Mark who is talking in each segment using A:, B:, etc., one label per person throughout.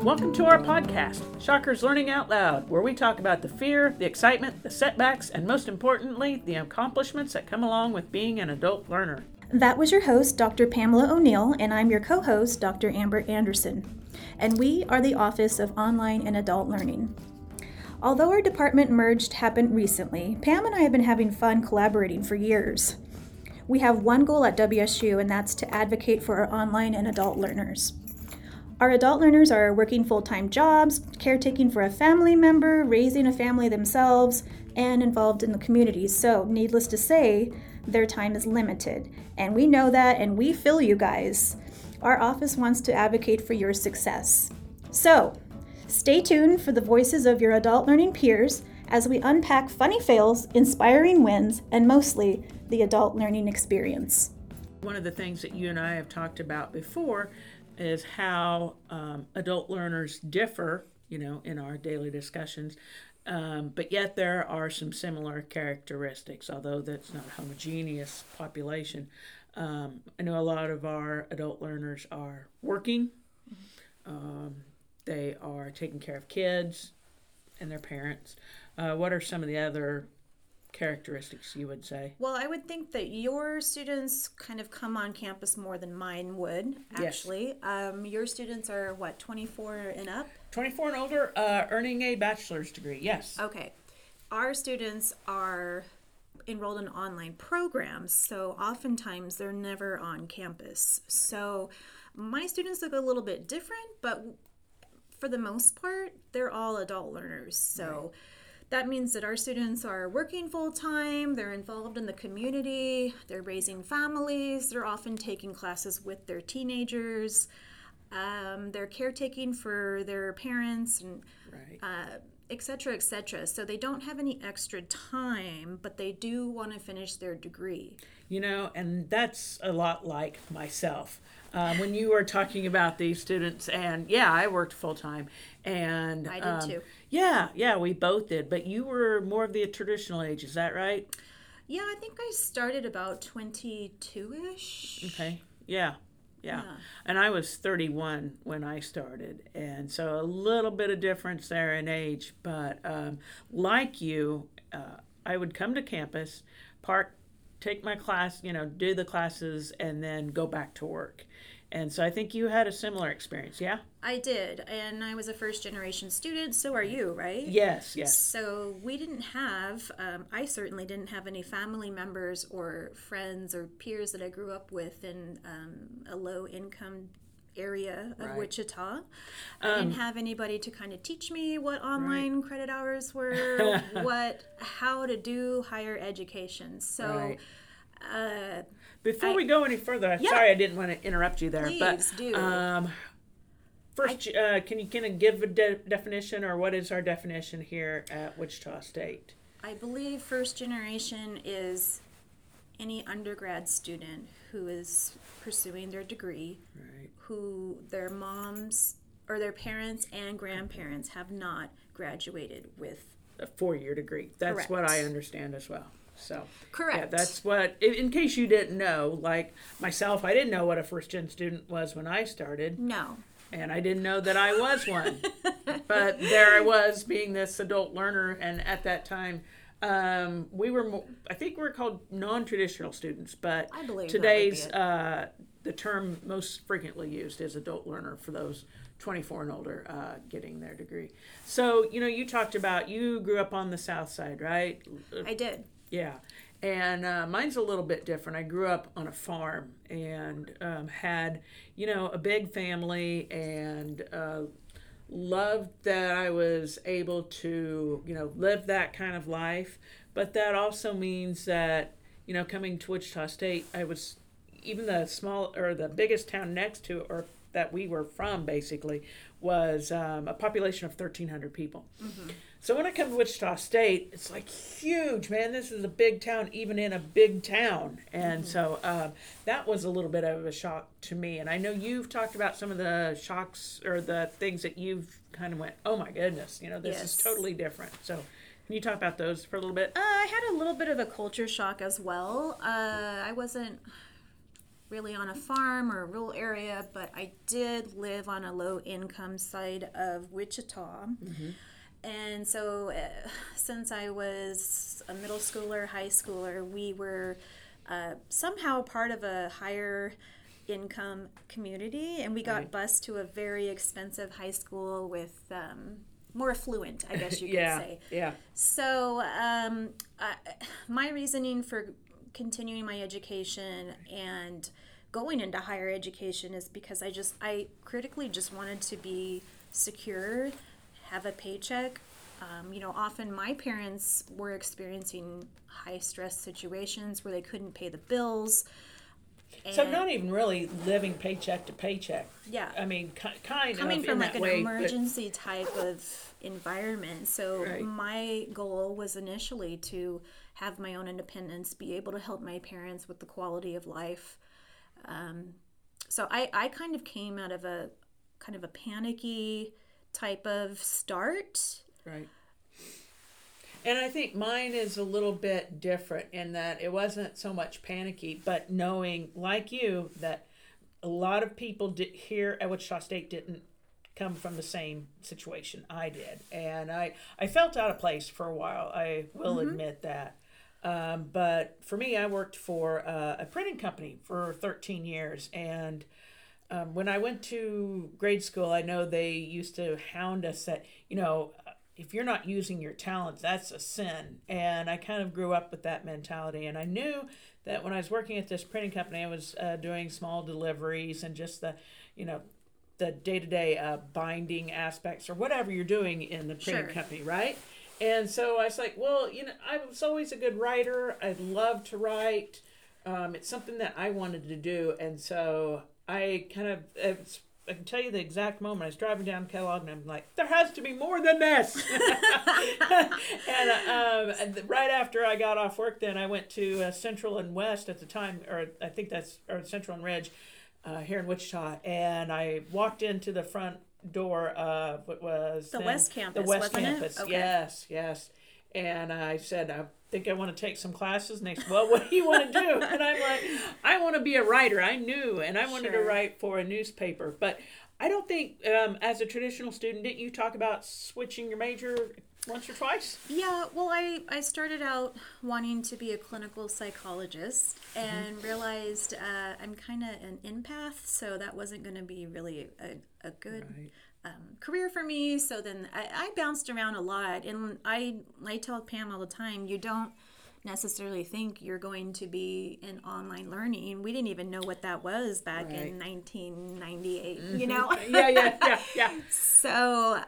A: Welcome to our podcast, Shockers Learning Out Loud, where we talk about the fear, the excitement, the setbacks, and most importantly, the accomplishments that come along with being an adult learner.
B: That was your host, Dr. Pamela O'Neill, and I'm your co-host, Dr. Amber Anderson. And we are the Office of Online and Adult Learning. Although our department merged happened recently, Pam and I have been having fun collaborating for years. We have one goal at WSU, and that's to advocate for our online and adult learners. Our adult learners are working full-time jobs, caretaking for a family member, raising a family themselves, and involved in the community. So, needless to say, their time is limited. And we know that, and we feel you guys. Our office wants to advocate for your success. So, stay tuned for the voices of your adult learning peers as we unpack funny fails, inspiring wins, and mostly the adult learning experience.
A: One of the things that you and I have talked about before is how adult learners differ, in our daily discussions, but yet there are some similar characteristics, although that's not a homogeneous population. I know a lot of our adult learners are working. They are taking care of kids and their parents. What are some of the other characteristics you would say?
B: Well, I would think that your students kind of come on campus more than mine would, actually. Yes. Your students are, 24 and up?
A: 24 and older, earning a bachelor's degree, yes.
B: Okay. Our students are enrolled in online programs, so oftentimes they're never on campus. So my students look a little bit different, but for the most part, they're all adult learners. So right. That means that our students are working full-time, they're involved in the community, they're raising families, they're often taking classes with their teenagers, they're caretaking for their parents, and et cetera, et cetera. So they don't have any extra time, but they do want to finish their degree.
A: And that's a lot like myself. When you were talking about these students, and I worked full-time. And
B: I did too.
A: Yeah, we both did. But you were more of the traditional age, is that right?
B: Yeah, I think I started about 22-ish.
A: Okay, yeah. And I was 31 when I started. And so a little bit of difference there in age. But like you, I would come to campus, take my class, do the classes, and then go back to work. And so I think you had a similar experience, yeah?
B: I did, and I was a first-generation student, so are you, right?
A: Yes.
B: So we didn't have, I certainly didn't have any family members or friends or peers that I grew up with in a low-income area of Wichita. I didn't have anybody to kind of teach me what online credit hours were, how to do higher education. So
A: before we go any further, sorry I didn't want to interrupt you there.
B: Please do.
A: First, can you kind of give a definition, or what is our definition here at Wichita State?
B: I believe first generation is any undergrad student who is pursuing their degree, who their moms or their parents and grandparents have not graduated with
A: a 4-year degree. That's what I understand as well. So
B: correct.
A: Yeah, that's what, in case you didn't know, like myself, I didn't know what a first-gen student was when I started.
B: No.
A: And I didn't know that I was one. But there I was being this adult learner, and at that time, we were, I think we were called non-traditional students, but
B: I believe
A: today's, the term most frequently used is adult learner for those 24 and older getting their degree. So, you talked about, you grew up on the south side, right?
B: I did.
A: Yeah, and mine's a little bit different. I grew up on a farm and had, a big family, and loved that I was able to, live that kind of life. But that also means that, coming to Wichita State, I was, even the biggest town next to, or that we were from basically, was a population of 1,300 people. Mm-hmm. So when I come to Wichita State, it's like huge, man. This is a big town, even in a big town. And so that was a little bit of a shock to me. And I know you've talked about some of the shocks or the things that you've kind of went, oh my goodness, this is totally different. So can you talk about those for a little bit?
B: I had a little bit of a culture shock as well. I wasn't really on a farm or a rural area, but I did live on a low income side of Wichita. And so since I was a middle schooler, high schooler, we were somehow part of a higher income community, and we got bused to a very expensive high school with more affluent, I guess you could say.
A: Yeah.
B: So my reasoning for continuing my education and going into higher education is because I critically just wanted to be secure, have a paycheck. Often my parents were experiencing high stress situations where they couldn't pay the bills.
A: So not even really living paycheck to paycheck.
B: Yeah.
A: I mean, kind of
B: coming from
A: in
B: like
A: that
B: an
A: way,
B: emergency type of environment. So my goal was initially to have my own independence, be able to help my parents with the quality of life. So I kind of came out of a kind of a panicky type of start.
A: Right. And I think mine is a little bit different in that it wasn't so much panicky, but knowing, like you, that a lot of people here at Wichita State didn't come from the same situation I did. And I felt out of place for a while. I will admit that. But for me, I worked for a printing company for 13 years. And when I went to grade school, I know they used to hound us that, if you're not using your talents, that's a sin. And I kind of grew up with that mentality. And I knew that when I was working at this printing company, I was doing small deliveries and just the day-to-day binding aspects or whatever you're doing in the printing company, right? And so I was like, well, I was always a good writer. I love to write. It's something that I wanted to do. And so I I can tell you the exact moment. I was driving down Kellogg and I'm like, there has to be more than this. And right after I got off work, then I went to Central and West at the time, or I think that's Central and Ridge here in Wichita. And I walked into the front door of what was
B: the West Campus.
A: The West
B: wasn't
A: Campus.
B: It? Okay.
A: Yes. And I said, I think I want to take some classes. And they said, well, what do you want to do? And I'm like, I want to be a writer. I knew, and I wanted to write for a newspaper. But I don't think, as a traditional student, didn't you talk about switching your major once or twice?
B: Yeah, well, I started out wanting to be a clinical psychologist and realized I'm kind of an empath, so that wasn't going to be really a good career for me. So then I bounced around a lot, and I tell Pam all the time, you don't necessarily think you're going to be in online learning. We didn't even know what that was back in 1998,
A: Yeah.
B: So,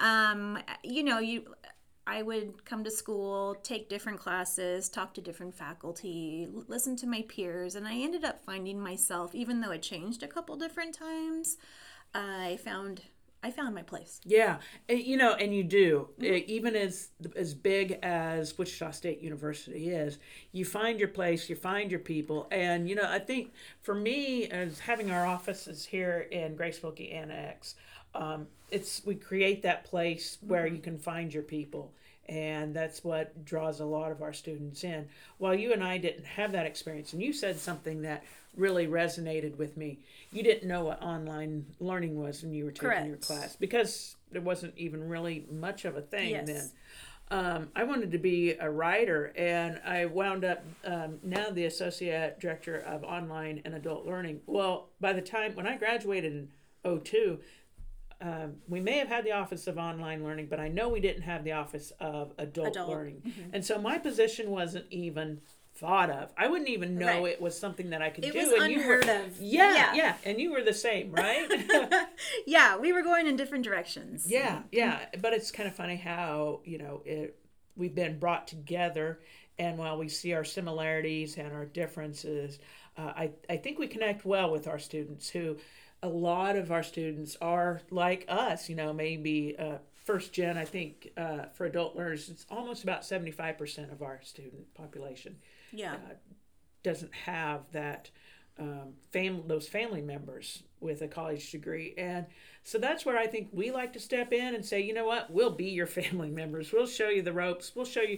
B: I would come to school, take different classes, talk to different faculty, listen to my peers, and I ended up finding myself, even though it changed a couple different times, I found my place.
A: Yeah, and you do. Even as big as Wichita State University is, you find your place, you find your people. And, I think for me, as having our offices here in Grace Wilkie Annex, we create that place where you can find your people. And that's what draws a lot of our students in. While you and I didn't have that experience, and you said something that really resonated with me. You didn't know what online learning was when you were taking your class, because there wasn't even really much of a thing then. I wanted to be a writer, and I wound up now the Associate Director of Online and Adult Learning. Well, by the time when I graduated in 2002, we may have had the Office of Online Learning, but I know we didn't have the Office of Adult Learning. And so my position wasn't even thought of. I wouldn't even know it was something that I could do.
B: It was unheard of.
A: Yeah. And you were the same, right?
B: Yeah, we were going in different directions.
A: Yeah. But it's kind of funny how, we've been brought together, and while we see our similarities and our differences, I think we connect well with our students, who a lot of our students are like us, maybe first gen. I think for adult learners, it's almost about 75% of our student population doesn't have that those family members with a college degree. And so that's where I think we like to step in and say, you know what, we'll be your family members. We'll show you the ropes. We'll show you.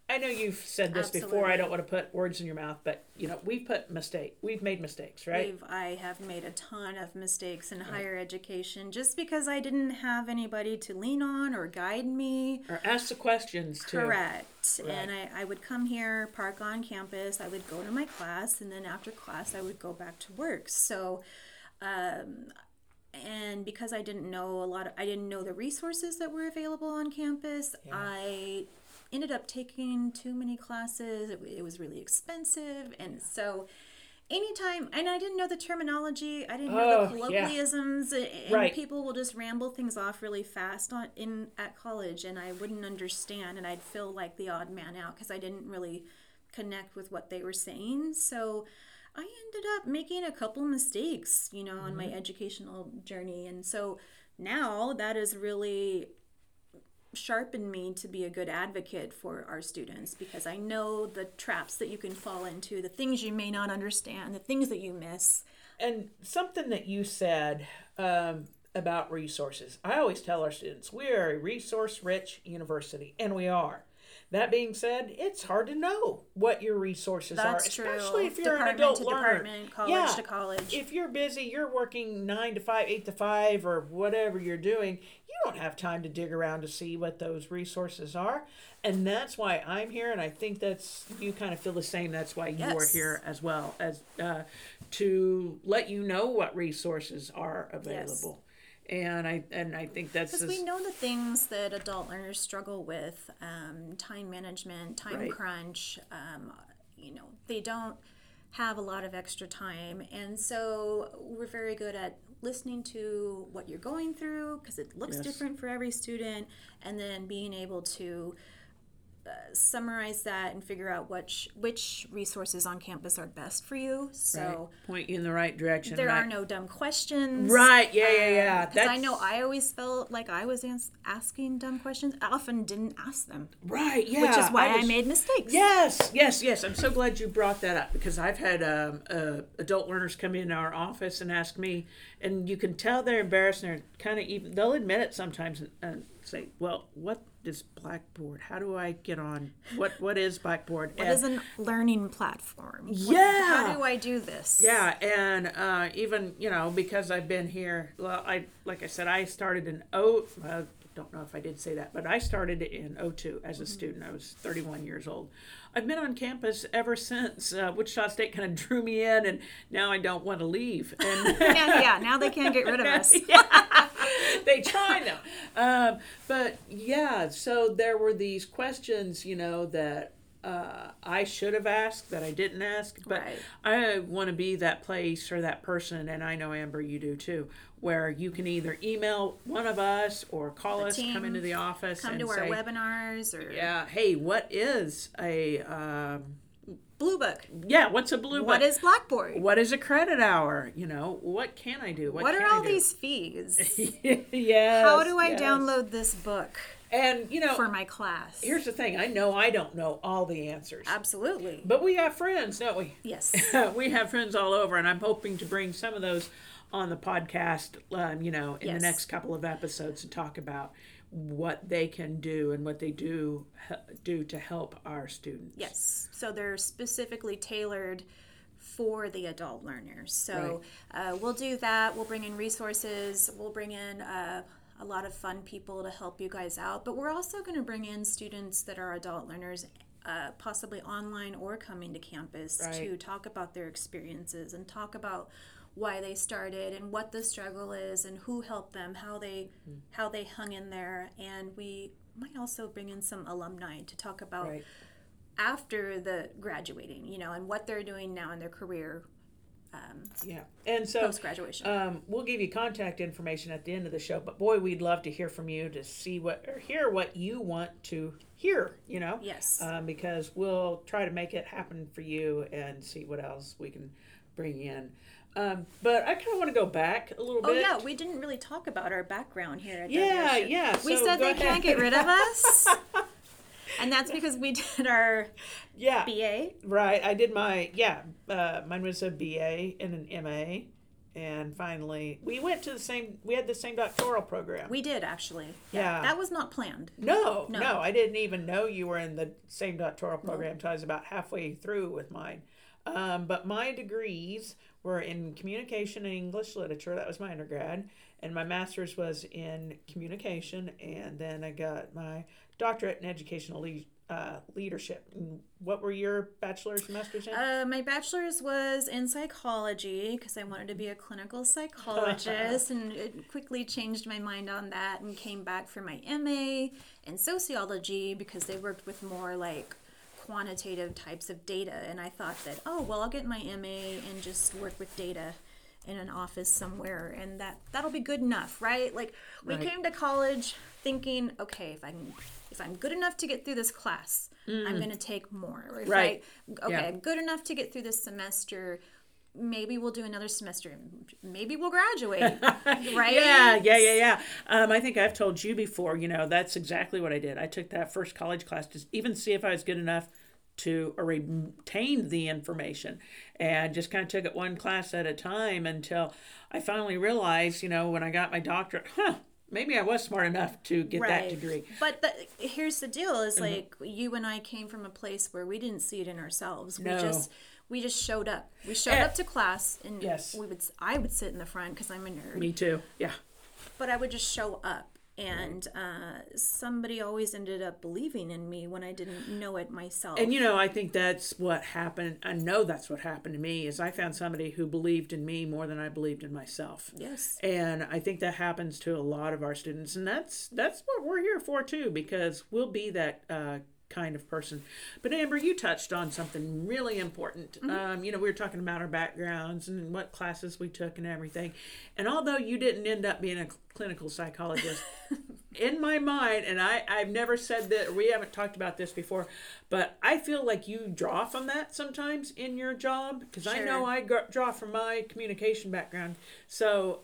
A: I know you've said this before. I don't want to put words in your mouth, but we've made mistakes, right?
B: I have made a ton of mistakes in higher education just because I didn't have anybody to lean on or guide me.
A: Or ask the questions too.
B: Correct.
A: Right.
B: And I would come here, park on campus, I would go to my class, and then after class I would go back to work. So and because I didn't know I didn't know the resources that were available on campus, I ended up taking too many classes. It was really expensive, and so anytime, and I didn't know the terminology, I didn't know the colloquialisms, and people will just ramble things off really fast at college, and I wouldn't understand, and I'd feel like the odd man out because I didn't really connect with what they were saying. So I ended up making a couple mistakes, on my educational journey, and so now that is really sharpened me to be a good advocate for our students, because I know the traps that you can fall into, the things you may not understand, the things that you miss.
A: And something that you said about resources, I always tell our students, we are a resource-rich university, and we are. That being said, it's hard to know what your resources are, especially if you're an adult learner.
B: College to college.
A: If you're busy, you're working 9 to 5, 8 to 5, or whatever you're doing, you don't have time to dig around to see what those resources are. And that's why I'm here, and I think you kind of feel the same. That's why you are here as well, as to let you know what resources are available. Yes. And I think that's
B: because we know the things that adult learners struggle with, time management, time crunch. They don't have a lot of extra time, and so we're very good at listening to what you're going through, because it looks different for every student, and then being able to summarize that and figure out which resources on campus are best for you. So
A: point you in the right direction.
B: There are no dumb questions.
A: Right. Yeah.
B: Because I know I always felt like I was asking dumb questions. I often didn't ask them.
A: Right. Yeah.
B: Which is why I made mistakes.
A: Yes. I'm so glad you brought that up, because I've had adult learners come in our office and ask me, and you can tell they're embarrassed, and they're kind of they'll admit it sometimes and say, well, what is Blackboard? How do I get on? What is Blackboard?
B: What is a learning platform?
A: How
B: do I do this?
A: Yeah, and even, because I've been here, like I said, I started in I don't know if I did say that, but I started in 2002 as a student. I was 31 years old. I've been on campus ever since. Wichita State kind of drew me in, and now I don't want to leave. And
B: now they can't get rid of us.
A: They try now. But so there were these questions, that I should have asked that I didn't ask. But I want to be that place or that person, and I know, Amber, you do too, where you can either email one of us or call us, come into the office,
B: come to our webinars, or
A: hey, what is a
B: Blue Book?
A: Yeah, what's a Blue Book?
B: What is Blackboard?
A: What is a credit hour? What can I do?
B: What are all these fees?
A: Yes.
B: How do I download this book?
A: And,
B: for my class.
A: Here's the thing. I know I don't know all the answers.
B: Absolutely.
A: But we have friends, don't we?
B: Yes.
A: We have friends all over, and I'm hoping to bring some of those on the podcast, in the next couple of episodes, to talk about what they can do and what they do to help our students.
B: Yes. So they're specifically tailored for the adult learners. So we'll do that. We'll bring in resources. We'll bring in a lot of fun people to help you guys out. But we're also going to bring in students that are adult learners, possibly online or coming to campus, to talk about their experiences and talk about why they started and what the struggle is and who helped them, how they hung in there. And we might also bring in some alumni to talk about after the graduating, and what they're doing now in their career.
A: And so
B: post-graduation.
A: We'll give you contact information at the end of the show, but boy, we'd love to hear from you, to hear what you want to hear,
B: Yes.
A: Because we'll try to make it happen for you and see what else we can bring in. But I kind of want to go back a little bit.
B: Oh, yeah, we didn't really talk about our background here at We
A: so
B: said they can't get rid of us. And that's because we did our BA.
A: Right. I did mine was a BA and an MA. and finally we had the same doctoral program.
B: We did, actually.
A: Yeah.
B: That was not planned.
A: No, I didn't even know you were in the same doctoral program until I was about halfway through with mine. But my degrees were in communication and English literature. That was my undergrad. And my master's was in communication. And then I got my doctorate in educational leadership. And what were your bachelor's and master's in?
B: My bachelor's was in psychology because I wanted to be a clinical psychologist, and it quickly changed my mind on that and came back for my MA in sociology because they worked with more like quantitative types of data, and I thought that, I'll get my MA and just work with data in an office somewhere, and that'll be good enough, right? Like we came to college thinking, okay, if I'm good enough to get through this class, I'm going to take more. Or if I'm good enough to get through this semester, maybe we'll do another semester. Maybe we'll graduate, right?
A: Yeah. I think I've told you before, that's exactly what I did. I took that first college class to even see if I was good enough to retain the information, and just kind of took it one class at a time until I finally realized, when I got my doctorate, maybe I was smart enough to get that degree.
B: But here's the deal is like you and I came from a place where we didn't see it in ourselves. We just showed up. We showed up to class, and I would sit in the front because I'm a nerd.
A: Me too. Yeah.
B: But I would just show up, and somebody always ended up believing in me when I didn't know it myself.
A: And I think that's what happened. I know that's what happened to me is I found somebody who believed in me more than I believed in myself.
B: Yes.
A: And I think that happens to a lot of our students, and that's what we're here for too, because we'll be that kind of person. But Amber, you touched on something really important.
B: Mm-hmm.
A: We were talking about our backgrounds and what classes we took and everything. And although you didn't end up being a clinical psychologist, in my mind, and I've never said that, we haven't talked about this before, but I feel like you draw from that sometimes in your job, because I know I draw from my communication background. So,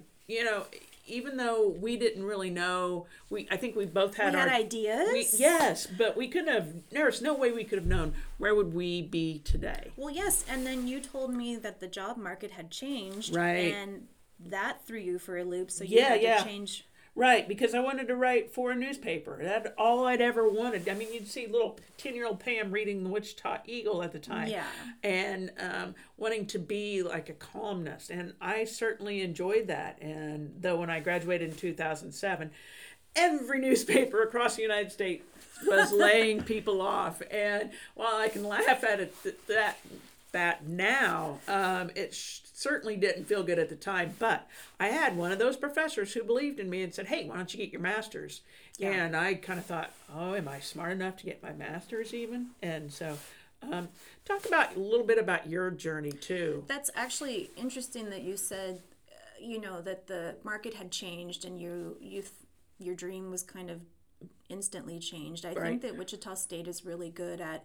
A: even though we didn't really know, I think we both had
B: our ideas.
A: But we couldn't have. There's no way we could have known where would we be today.
B: Well, yes, and then you told me that the job market had changed,
A: right?
B: And that threw you for a loop. So you had to change.
A: Right, because I wanted to write for a newspaper. That's all I'd ever wanted. I mean, you'd see little 10-year-old Pam reading the Wichita Eagle at the time.
B: Yeah.
A: And wanting to be like a columnist. And I certainly enjoyed that. And though when I graduated in 2007, every newspaper across the United States was laying people off. And while I can laugh at it that now, it certainly didn't feel good at the time, but I had one of those professors who believed in me and said, hey, why don't you get your master's? Yeah. And I kind of thought, am I smart enough to get my master's even? And so talk about a little bit about your journey too.
B: That's actually interesting that you said, that the market had changed and your dream was kind of instantly changed. I think that Wichita State is really good at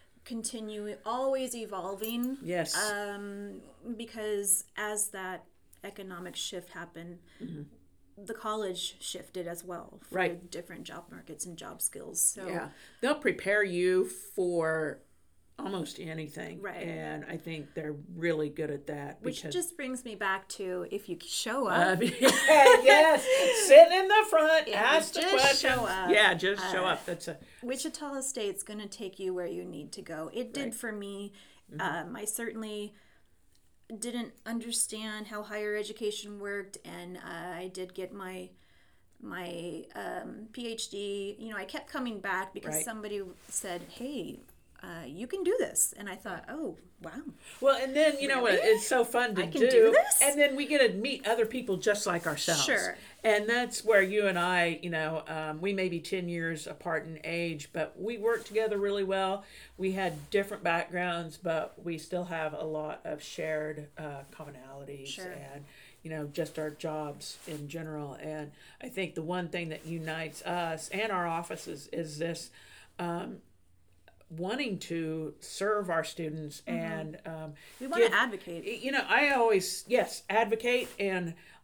B: always evolving.
A: Yes.
B: Because as that economic shift happened, the college shifted as well for different job markets and job skills. So
A: they'll prepare you for almost anything.
B: Right.
A: And I think they're really good at that.
B: Which just brings me back to if you show up.
A: Yes. Sitting in the front, ask the question.
B: Show up.
A: Yeah, just show up.
B: Wichita State's going to take you where you need to go. It did for me. I certainly didn't understand how higher education worked, and I did get my PhD. I kept coming back because somebody said, hey, you can do this. And I thought, oh, wow.
A: Well, and then, what? It's so fun to do this? And then we get to meet other people just like ourselves.
B: Sure.
A: And that's where you and I, we may be 10 years apart in age, but we work together really well. We had different backgrounds, but we still have a lot of shared commonalities and, just our jobs in general. And I think the one thing that unites us and our offices is this wanting to serve our students and
B: we want to advocate.
A: I always advocate, and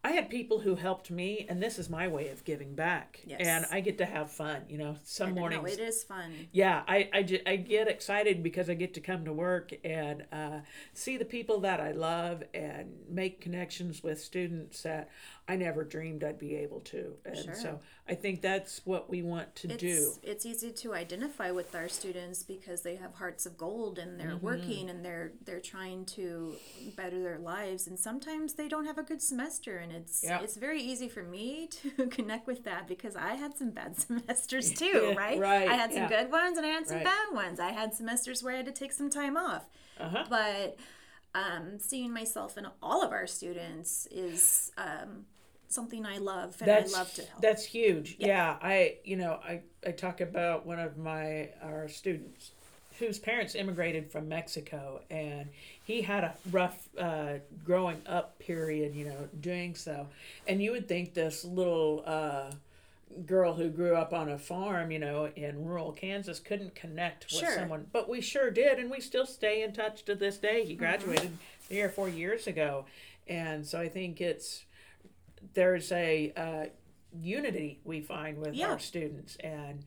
A: I had people who helped me, and this is my way of giving back.
B: Yes.
A: And I get to have fun, some mornings.
B: No, it is fun.
A: Yeah, I get excited because I get to come to work and see the people that I love and make connections with students that I never dreamed I'd be able to. And
B: Sure.
A: so I think that's what we want to do.
B: It's easy to identify with our students because they have hearts of gold and they're working and they're trying to better their lives, and sometimes they don't have a good semester, and it's very easy for me to connect with that because I had some bad semesters too, right?
A: Right.
B: I had some good ones and I had some
A: Right.
B: bad ones. I had semesters where I had to take some time off.
A: Uh-huh.
B: But seeing myself in all of our students is something I love, and I love to help.
A: That's huge. Yeah, I talk about one of our students whose parents immigrated from Mexico, and he had a rough growing up period, doing so. And you would think this little girl who grew up on a farm, in rural Kansas couldn't connect with someone, but we sure did, and we still stay in touch to this day. He graduated 3 or 4 years ago, and so I think there's a unity we find with our students, and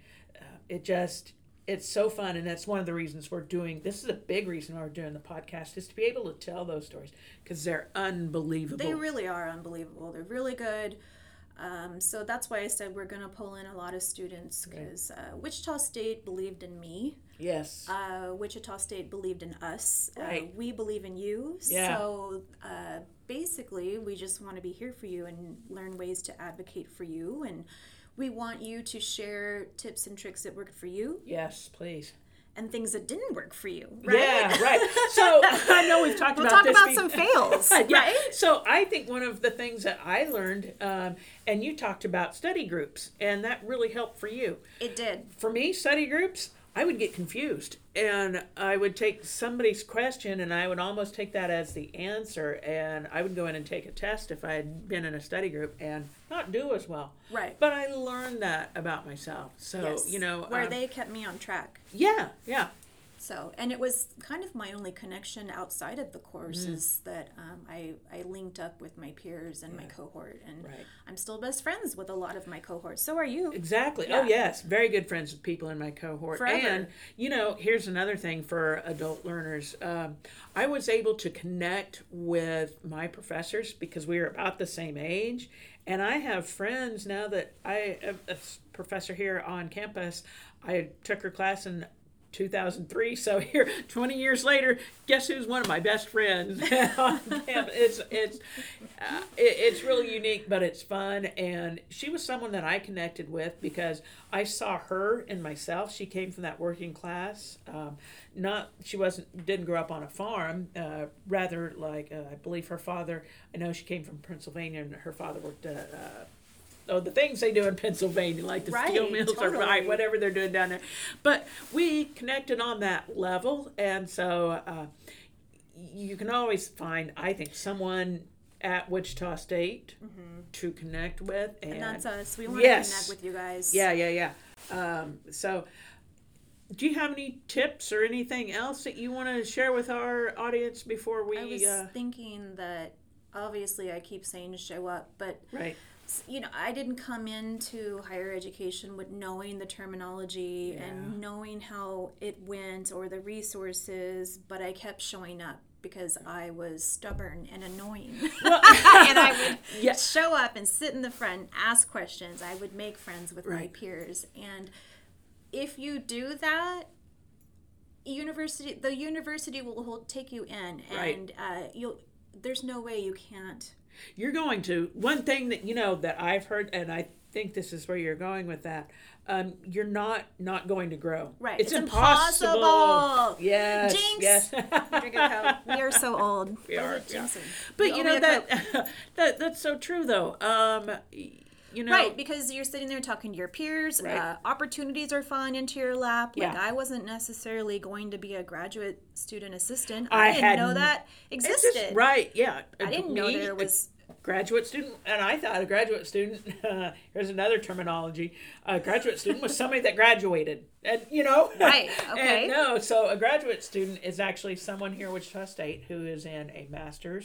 A: it's so fun, and that's one of the reasons this is a big reason why we're doing the podcast, is to be able to tell those stories because they're unbelievable.
B: They really are unbelievable. They're really good. So that's why I said we're going to pull in a lot of students because Wichita State believed in me.
A: Yes.
B: Wichita State believed in us.
A: Right.
B: We believe in you.
A: Yeah.
B: So basically, we just want to be here for you and learn ways to advocate for you. And we want you to share tips and tricks that worked for you.
A: Yes, please.
B: And things that didn't work for you, right?
A: Yeah, right. So I know we've talked
B: we'll
A: about
B: talk
A: this.
B: About some fails, right?
A: So I think one of the things that I learned, and you talked about study groups, and that really helped for you.
B: It did.
A: For me, study groups, I would get confused, and I would take somebody's question, and I would almost take that as the answer, and I would go in and take a test if I had been in a study group and not do as well.
B: Right.
A: But I learned that about myself. So,
B: where they kept me on track.
A: Yeah.
B: So, and it was kind of my only connection outside of the course is that I linked up with my peers and my cohort, and I'm still best friends with a lot of my cohorts. So are you.
A: Exactly.
B: Yeah.
A: Oh, yes. Very good friends with people in my cohort.
B: Forever.
A: And, here's another thing for adult learners. I was able to connect with my professors because we were about the same age. And I have friends now that I have a professor here on campus. I took her class in 2003, so here 20 years later, guess who's one of my best friends on campus? It's really unique, but it's fun, and she was someone that I connected with because I saw her in myself. She came from that working class. She didn't grow up on a farm, rather like I believe her father. I know she came from Pennsylvania, and her father worked at the things they do in Pennsylvania, like the steel mills or whatever they're doing down there. But we connected on that level, and so you can always find, I think, someone at Wichita State to connect with. And
B: that's us. We want to connect with you guys.
A: Yeah. So do you have any tips or anything else that you want to share with our audience before we...
B: I was thinking that, obviously, I keep saying to show up, but...
A: Right.
B: I didn't come into higher education with knowing the terminology and knowing how it went or the resources, but I kept showing up because I was stubborn and annoying. And I would show up and sit in the front, ask questions. I would make friends with my peers. And if you do that, the university will take you in, and there's no way you can't.
A: You're going to, one thing that, that I've heard, and I think this is where you're going with that, you're not going to grow.
B: Right.
A: It's impossible. Yes.
B: Jinx.
A: Yes.
B: Drink a Coke. We are so old.
A: We are.
B: Jinxing.
A: But, that's so true, though.
B: Right, because you're sitting there talking to your peers.
A: Right.
B: Opportunities are falling into your lap.
A: Yeah.
B: Like, I wasn't necessarily going to be a graduate student assistant. I didn't know that existed.
A: Right, yeah.
B: I didn't know there was...
A: Graduate student, and I thought a graduate student, here's another terminology, a graduate student was somebody that graduated, and
B: Right, okay.
A: And so a graduate student is actually someone here at Wichita State who is in a master's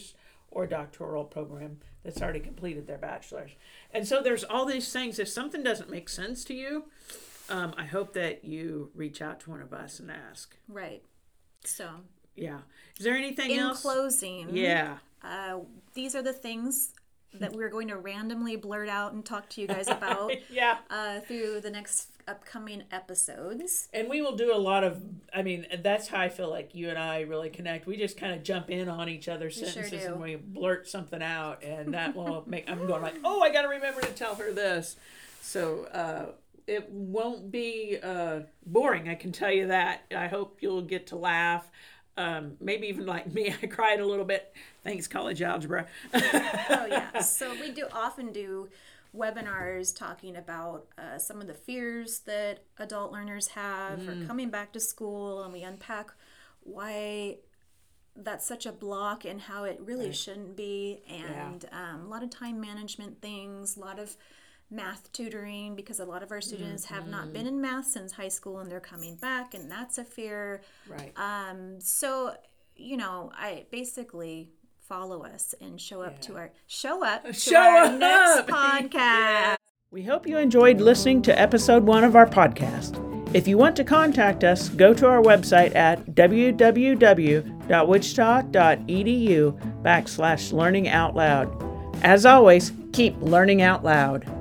A: or doctoral program that's already completed their bachelor's. And so there's all these things. If something doesn't make sense to you, I hope that you reach out to one of us and ask.
B: Right. So.
A: Yeah. Is there anything else?
B: In closing.
A: Yeah.
B: These are the things that we're going to randomly blurt out and talk to you guys about through the next upcoming episodes.
A: And we will do a lot of, that's how I feel like you and I really connect. We just kind of jump in on each other's sentences and we blurt something out, and that will make, I'm going like, oh, I got to remember to tell her this. So it won't be boring, I can tell you that. I hope you'll get to laugh. Maybe even like me, I cried a little bit. Thanks, college algebra.
B: Oh, yeah. So we often do webinars talking about some of the fears that adult learners have for coming back to school, and we unpack why that's such a block and how it really shouldn't be, and a lot of time management things, a lot of math tutoring, because a lot of our students have not been in math since high school and they're coming back, and that's a fear.
A: Right.
B: So, I basically follow us and show up to our next podcast.
A: Yeah. We hope you enjoyed listening to episode 1 of our podcast. If you want to contact us, go to our website at www.wichita.edu/learningoutloud. As always, keep learning out loud.